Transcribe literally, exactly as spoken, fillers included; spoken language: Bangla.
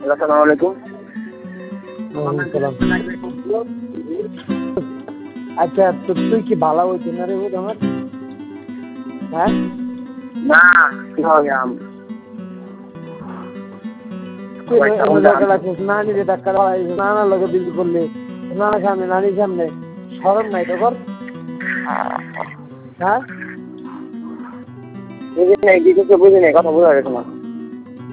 আসসালামু আলাইকুম। আচ্ছা তো তুই কি ভালো হইতে না রে আমার? হ্যাঁ না কি হবে আম নানি রে ডাক্তার নানা লোকে বিল করলে নানা সামনে নানির সামনে সরম নাই তো কর। হ্যাঁ বুঝি নাই কি কিছু বুঝি নাই কথা বোঝা গেছে না।